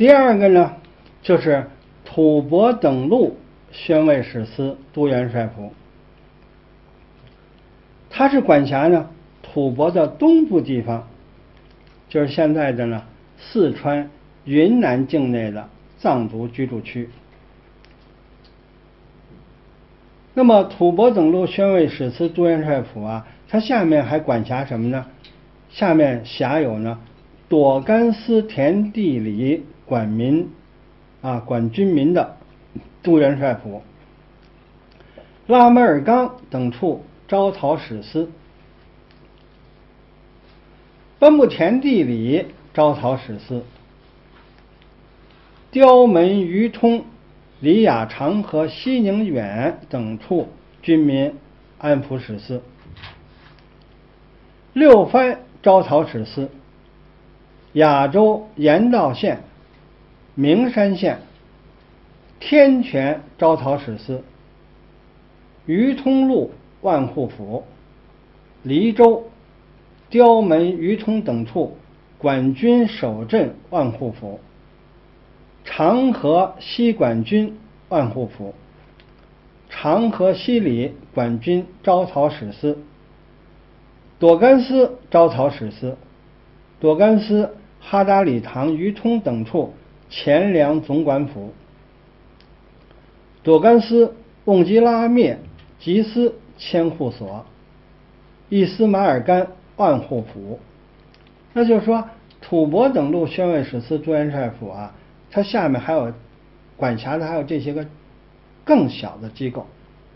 第二个呢，就是吐蕃等路宣慰使司都元帅府，它是管辖呢吐蕃的东部地方，就是现在的呢四川、云南境内的藏族居住区。那么吐蕃等路宣慰使司都元帅府啊，它下面还管辖什么呢？下面辖有呢朵甘斯田地里管军民的都元帅府，拉梅尔冈等处招讨使司，奔木田地里招讨使司，雕门于通、里雅长和西宁远等处军民安抚使司，六番招讨使司，亚州盐道县、名山县、天泉招讨使司，于通路万户府、黎州、雕门、于通等处管军守镇万户府，长河西管军万户府，长河西里管军招讨使司，朵甘斯招讨使司，朵甘斯、哈达里唐、于通等处前粮总管府，朵甘斯、瓮基拉灭吉斯千户所，伊斯马尔干万户府。那就是说吐蕃等路宣慰使司都元帅府啊，它下面还有管辖的还有这些个更小的机构。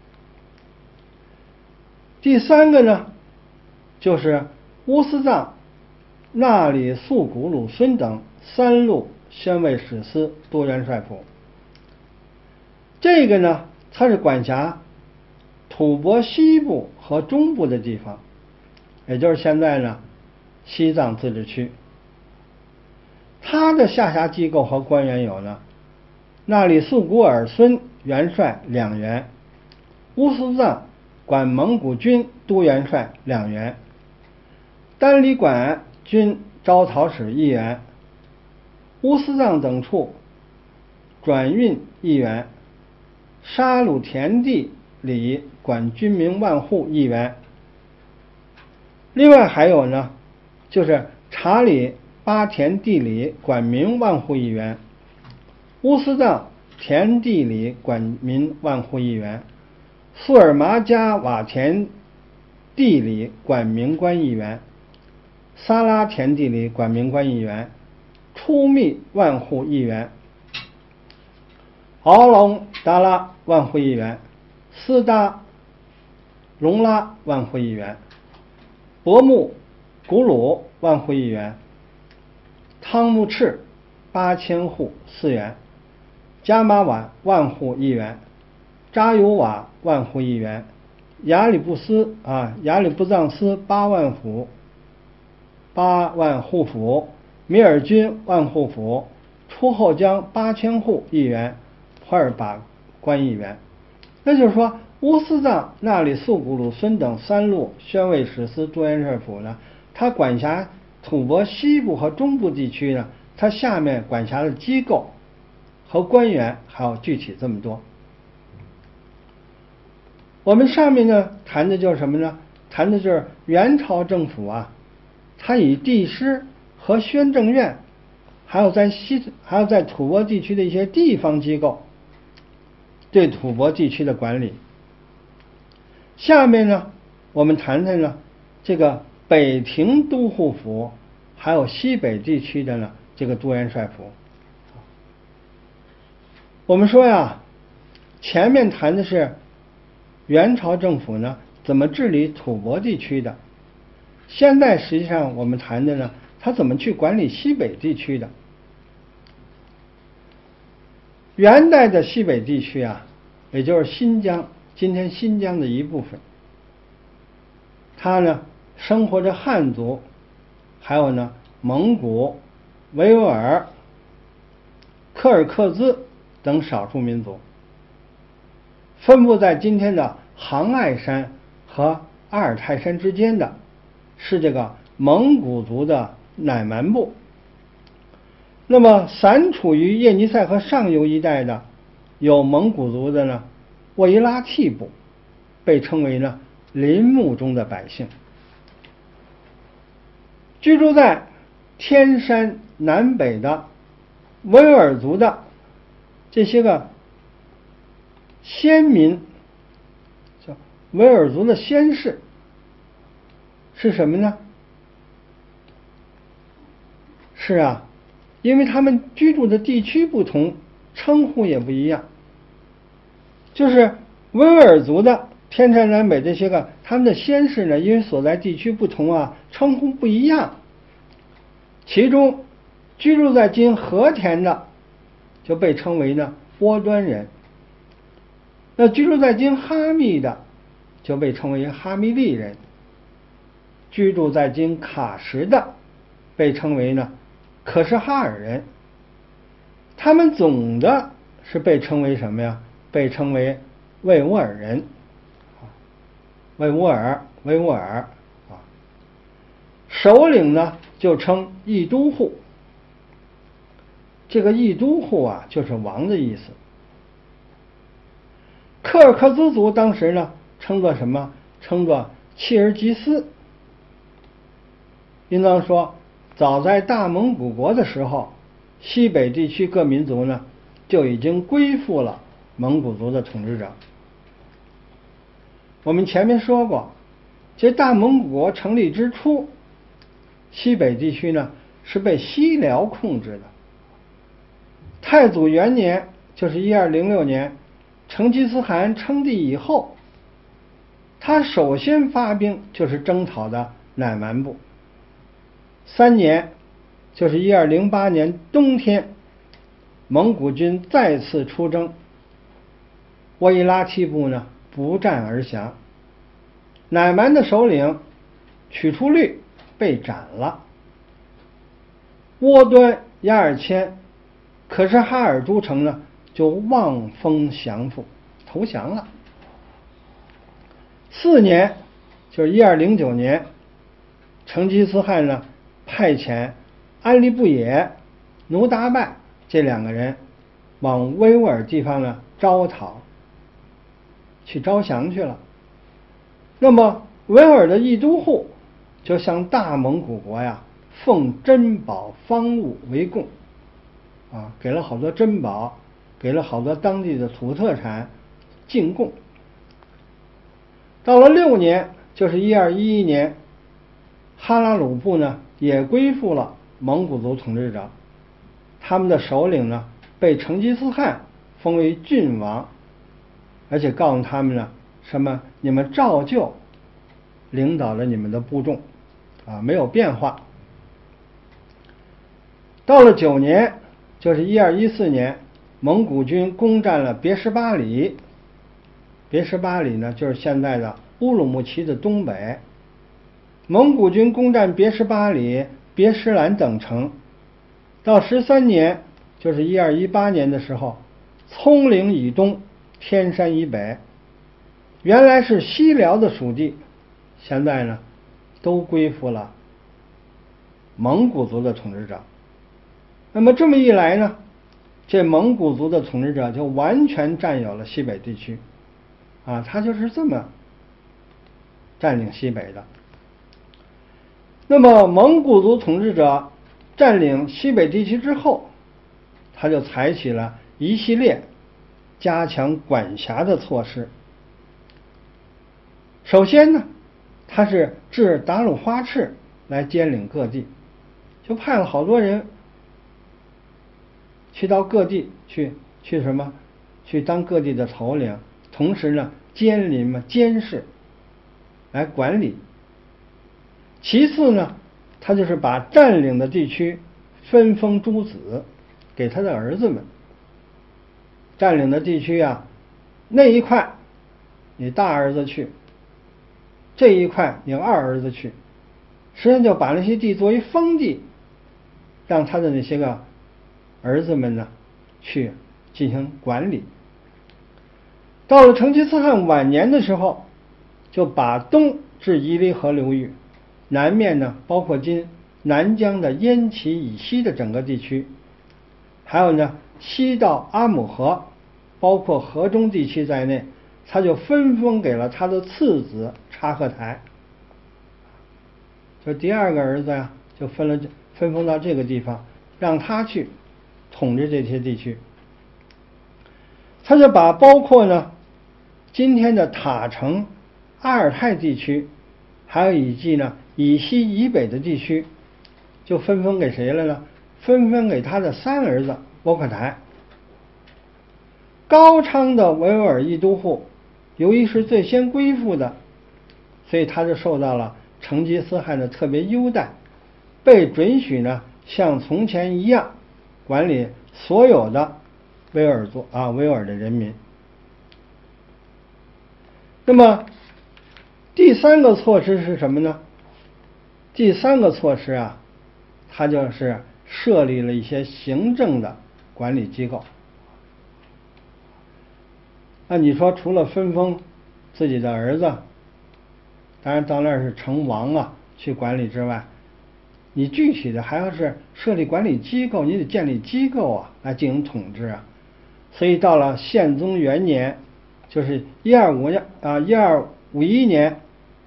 第三个呢，就是乌斯藏、那里素古鲁孙等三路宣慰使司都元帅府。这个呢，它是管辖吐蕃西部和中部的地方，也就是现在呢西藏自治区。它的下辖机构和官员有呢，那里素古尔孙元帅2员，乌斯藏管蒙古军都元帅2员，丹里管军招讨使1员，乌斯藏等处转运1员，沙鲁田地里管军民万户1员。另外还有呢，就是察里巴田地里管民万户1员，乌斯藏田地里管民万户1员，苏尔麻加瓦田地里管民官1员，撒拉田地里管民官1员，出密万户1员，敖龙达拉万户1员，斯达隆拉万户1员，博木古鲁万户1员，汤木赤8000户4员，加玛瓦万户1员，扎尤瓦万户1员，雅里布藏斯8万户府，米尔军万户府，出后江8000户1员，普尔巴官1员。那就是说乌斯藏、那里素古鲁孙等三路宣慰使司都元帅府呢，它管辖吐蕃西部和中部地区呢，它下面管辖的机构和官员还有具体这么多。我们上面呢谈的就是什么呢？谈的就是元朝政府啊，它以帝师和宣政院，还有在吐蕃地区的一些地方机构对吐蕃地区的管理。下面呢，我们谈谈呢这个北庭都护府，还有西北地区的呢这个都元帅府。我们说呀，前面谈的是元朝政府呢怎么治理吐蕃地区的，现在实际上我们谈的呢，他怎么去管理西北地区的。元代的西北地区啊，也就是新疆，今天新疆的一部分，它呢生活着汉族，还有呢蒙古、维吾尔、柯尔克孜等少数民族，分布在今天的杭爱山和阿尔泰山之间的是这个蒙古族的乃蛮部。 那么散处于叶尼塞河上游一带的有蒙古族的呢，沃伊拉替部，被称为呢林木中的百姓。居住在天山南北的维吾尔族的这些个先民，叫维吾尔族的先士，是什么呢？是啊，因为他们居住的地区不同，称呼也不一样。就是维吾尔族的天山南北这些个他们的先士呢，因为所在地区不同啊，称呼不一样。其中居住在今和田的就被称为呢波端人，那居住在今哈密的就被称为哈密利人，居住在今喀什的被称为呢可什哈尔人。他们总的是被称为什么呀？被称为维吾尔人，维吾尔啊。首领呢就称议都护，这个议都护啊就是王的意思。柯尔克孜族当时呢称作什么？称作契尔吉斯。应当说，早在大蒙古国的时候，西北地区各民族呢就已经归附了蒙古族的统治者。我们前面说过，这大蒙古国成立之初，西北地区呢是被西辽控制的。太祖元年，就是1206年，成吉思汗称帝以后，他首先发兵就是征讨的乃蛮部。3年，就是1208年冬天，蒙古军再次出征，沃伊拉替部呢不战而降，乃蛮的首领曲出律被斩了，窝端、亚尔谦、可什哈尔诸城呢就望风降附，投降了。4年，就是1209年，成吉思汗呢派遣安利布也、努达拜这2个人往维吾尔地方呢招讨，去招降去了。那么维吾尔的议都护就向大蒙古国呀奉珍宝方物为贡，给了好多珍宝，给了好多当地的土特产进贡。到了6年，就是1211年，哈拉鲁部呢也归附了蒙古族统治者，他们的首领呢被成吉思汗封为郡王，而且告诉他们呢什么，你们照旧领导了你们的部众，没有变化。到了9年，就是1214年，蒙古军攻占了别什巴里。别什巴里呢就是现在的乌鲁木齐的东北。蒙古军攻占别什巴里、别什兰等城。到13年，就是1218年的时候，葱岭以东、天山以北，原来是西辽的属地，现在呢都归附了蒙古族的统治者。那么这么一来呢，这蒙古族的统治者就完全占有了西北地区，他就是这么占领西北的。那么蒙古族统治者占领西北地区之后，他就采取了一系列加强管辖的措施。首先呢，他是置达鲁花赤来兼领各地，就派了好多人去到各地去什么，去当各地的头领，同时呢监视来管理。其次呢，他就是把占领的地区分封诸子给他的儿子们。占领的地区那一块你大儿子去，这一块你二儿子去，实际上就把那些地作为封地，让他的那些个儿子们呢去进行管理。到了成吉思汗晚年的时候，就把东至伊犁河流域，南面呢包括今南疆的燕齐以西的整个地区， 还有呢西到阿姆河，包括河中地区在内，他就分封给了他的次子察合台。就第二个儿子呀，就分封到这个地方，让他去统治这些地区。他就把包括呢今天的塔城、阿尔泰地区，还有以及呢以西以北的地区，就分封给谁了呢？分封给他的三儿子窝阔台。高昌的维吾尔议都护，由于是最先归附的，所以他就受到了成吉思汗的特别优待，被准许呢像从前一样管理所有的维吾尔的人民。那么第三个措施是什么呢？第三个措施啊，它就是设立了一些行政的管理机构。那你说除了分封自己的儿子，当然到那儿是成王啊去管理之外，你具体的还要是设立管理机构，你得建立机构啊来进行统治啊。所以到了宪宗元年，就是1251年，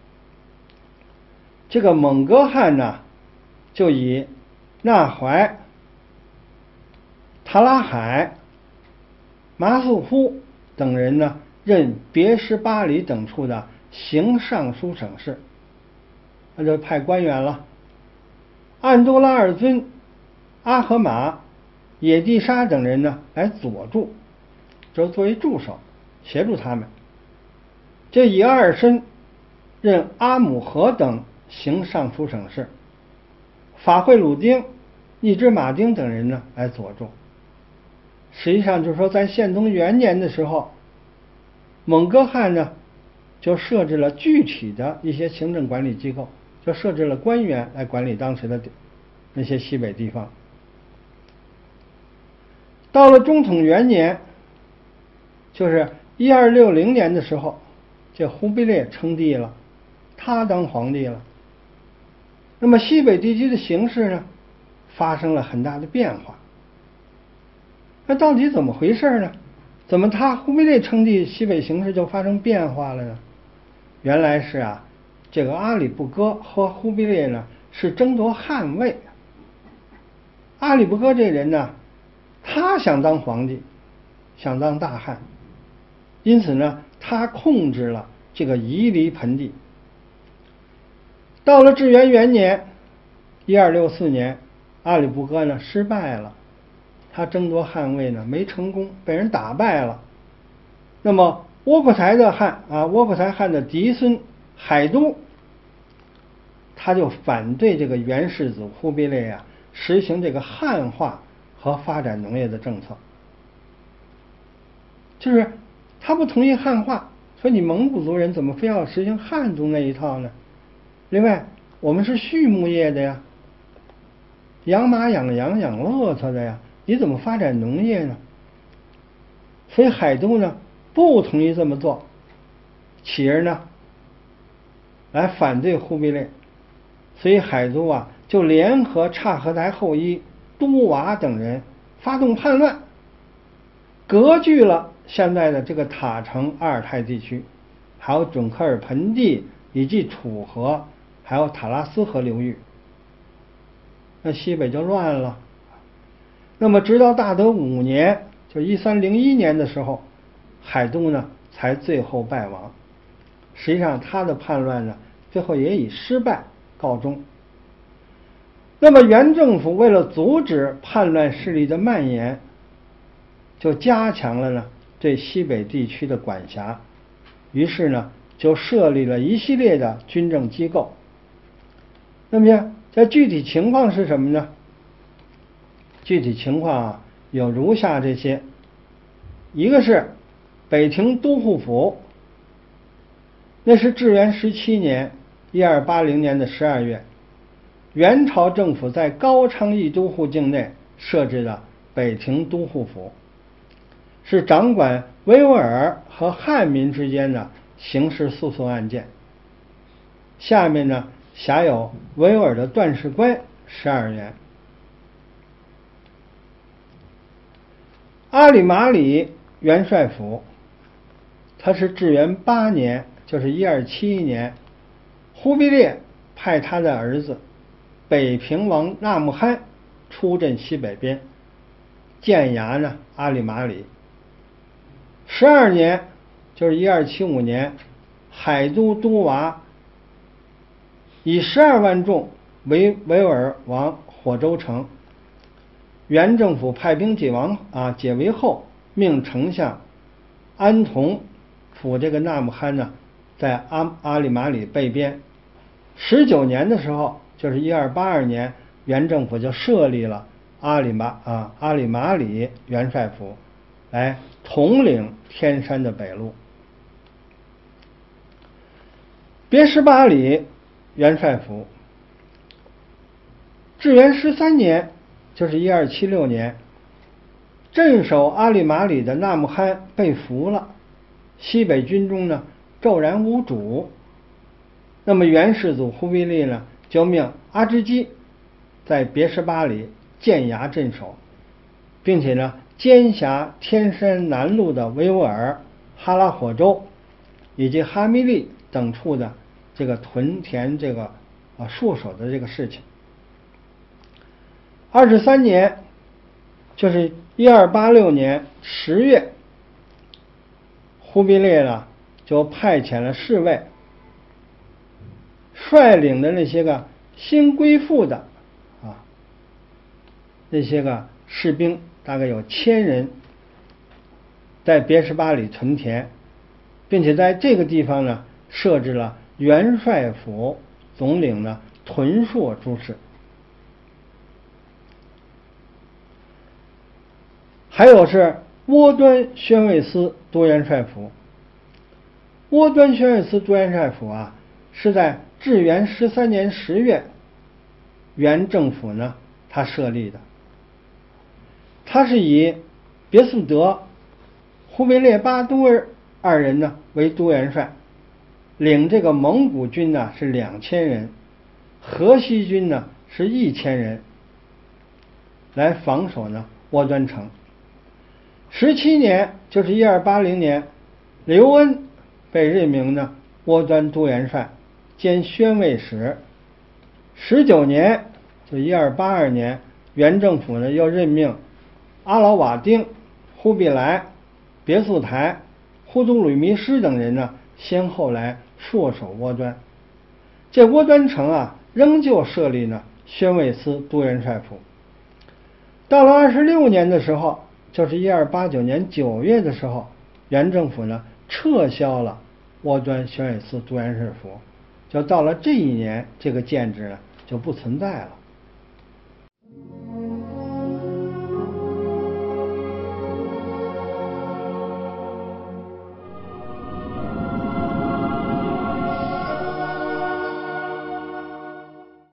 这个蒙哥汗呢就以纳怀、塔拉海、麻素忽等人呢任别什巴里等处的行尚书省事，那就派官员了。安都拉尔尊、阿合马、野地沙等人呢来佐助，就作为助手协助他们。这以阿尔申任阿姆河等行尚书省事，法会鲁丁、一支马丁等人呢来佐助。实际上就是说，在宪宗元年的时候，蒙哥汗呢就设置了具体的一些行政管理机构，就设置了官员来管理当时的那些西北地方。到了中统元年，就是1260年的时候，这忽必烈称帝了，他当皇帝了。那么西北地区的形势呢发生了很大的变化。那到底怎么回事呢？怎么他忽必烈称帝，西北形势就发生变化了呢？原来是啊，这个阿里不哥和忽必烈呢是争夺汉位。阿里不哥这人呢，他想当皇帝，想当大汗，因此呢，他控制了这个夷离盆地。到了至元元年1264年，阿里不哥呢失败了，他争夺汉位呢没成功，被人打败了。那么窝阔台汗的嫡孙海都，他就反对这个元世祖忽必烈呀实行这个汉化和发展农业的政策，就是他不同意汉化，说你蒙古族人怎么非要实行汉族那一套呢？另外，我们是畜牧业的呀，养马养羊养骆驼的呀，你怎么发展农业呢？所以海都呢不同意这么做，起而呢来反对忽必烈。所以海都啊就联合察合台后裔都瓦等人发动叛乱，割据了现在的这个塔城、阿尔泰地区，还有准科尔盆地以及楚河，还有塔拉斯河流域。那西北就乱了。那么直到大德5年，就1301年的时候，海都呢才最后败亡。实际上他的叛乱呢最后也以失败告终。那么元政府为了阻止叛乱势力的蔓延，就加强了呢对西北地区的管辖，于是呢就设立了一系列的军政机构。那么这具体情况是什么呢？具体情况啊有如下这些：一个是北庭都护府，那是至元17年1280年的12月，元朝政府在高昌议都护境内设置的北庭都护府，是掌管维吾尔和汉民之间的刑事诉讼案件。下面呢辖有维吾尔的段事官12员。 阿里马里元帅府，他是至元8年，就是1271年，忽必烈派他的儿子北平王纳木罕出镇西北边，建牙呢阿里马里。12年，就是1275年，海都都娃以12万众围维吾尔王火州城，元政府派兵解围后，命丞相安童辅这个纳木罕呢，在阿里马里备边。19年的时候，就是1282年，元政府就设立了阿里马里元帅府，来统领天山的北路。别什巴里元帅府，至元13年，就是1276年，镇守阿里马里的纳木罕被俘了，西北军中呢骤然无主。那么元世祖忽必烈呢，就命阿知基在别什巴里建牙镇守，并且呢监辖天山南路的维吾尔、哈拉火州以及哈密利等处的这个屯田戍守的这个事情。23年，就是1286年10月，忽必烈呢就派遣了侍卫，率领的那些个新归附的那些个士兵，大概有1000人，在别什巴里屯田，并且在这个地方呢设置了元帅府，总领呢屯戍诸事。还有是窝端宣慰司都元帅府。窝端宣慰司都元帅府是在至元13年10月，元政府呢他设立的。他是以别速德、忽必烈巴都二人呢为都元帅，领这个蒙古军呢是2000人，河西军呢是1000人，来防守呢窝端城。17年，就是1280年，刘恩被任命呢窝端都元帅兼宣慰使。19年，就1282年，元政府呢又任命阿劳瓦丁、忽必来、别速台、忽都吕迷失等人呢先后来戍守窝端。这窝端城仍旧设立呢宣慰司都元帅府。到了26年的时候，就是1289年9月的时候，元政府呢撤销了窝端宣慰司都元帅府，就到了这一年，这个建制呢就不存在了。